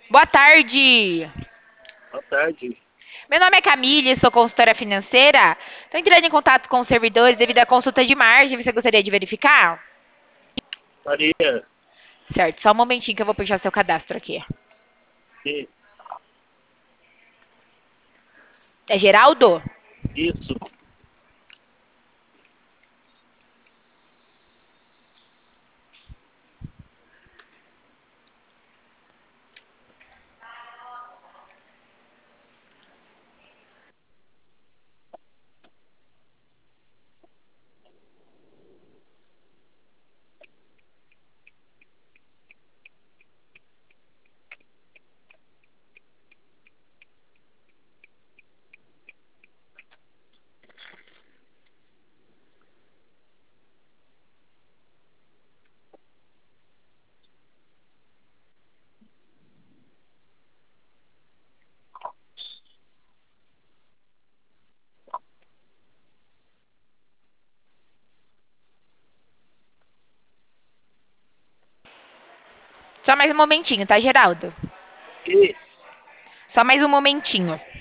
Boa tarde. Boa tarde. Meu nome é Camille, sou consultora financeira. Estou entrando em contato com os servidores devido à consulta de margem. Você gostaria de verificar? Maria, Certo, só um momentinho que eu vou puxar seu cadastro aqui. e- É Geraldo? isso. Só mais um momentinho, tá, Geraldo? E Só mais um momentinho.